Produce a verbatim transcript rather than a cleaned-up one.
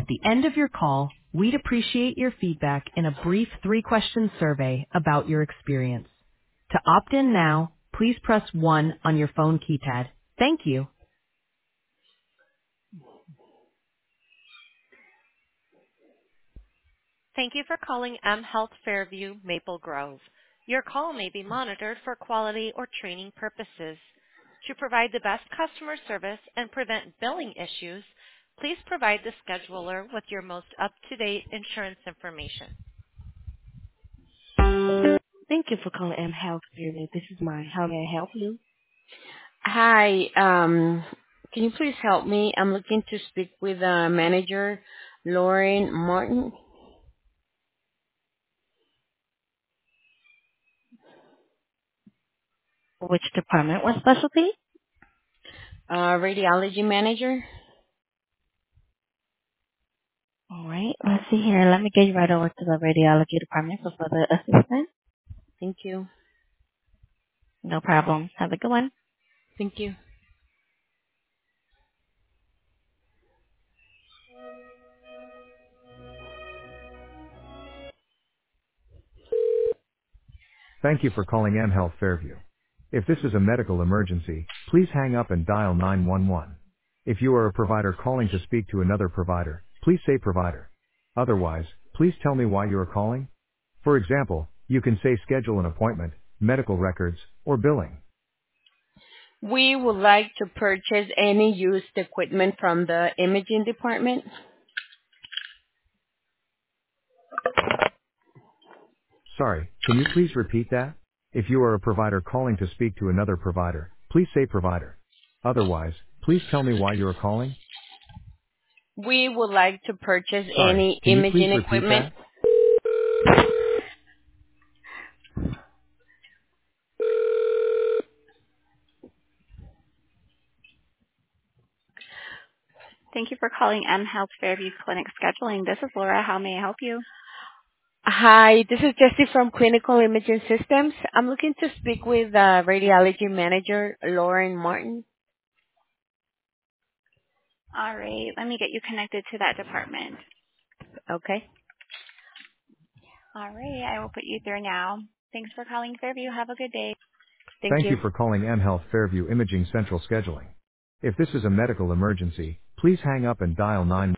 the end of your call, we'd appreciate your feedback in a brief three-question survey about your experience. To opt in now, please press one on your phone keypad. Thank you. Thank you for calling M Health Fairview Maple Grove. Your call may be monitored for quality or training purposes. To provide the best customer service and prevent billing issues, please provide the scheduler with your most up-to-date insurance information. Thank you for calling M Health Unit. This is Maya. How may I help you? Hi, um, can you please help me? I'm looking to speak with uh, manager Lauren Martin. Which department? What specialty? Uh, radiology manager. All right. Let's see here. Let me get you right over to the radiology department for further assistance. Thank you. No problem. Have a good one. Thank you. Thank you for calling M Health Fairview. If this is a medical emergency, please hang up and dial nine one one. If you are a provider calling to speak to another provider, please say provider. Otherwise, please tell me why you are calling. For example, you can say schedule an appointment, medical records, or billing. We would like to purchase any used equipment from the imaging department. Sorry, can you please repeat that? If you are a provider calling to speak to another provider, please say provider. Otherwise, please tell me why you are calling. We would like to purchase Sorry, any can you please imaging repeat equipment. that? Thank you for calling M Health Fairview Clinic Scheduling. This is Laura. How may I help you? Hi, this is Jessie from Clinical Imaging Systems. I'm looking to speak with uh, radiology manager Lauren Martin. All right. Let me get you connected to that department. Okay. All right. I will put you through now. Thanks for calling Fairview. Have a good day. Thank Thank you. you for calling M Health Fairview Imaging Central Scheduling. If this is a medical emergency, please hang up and dial nine one one.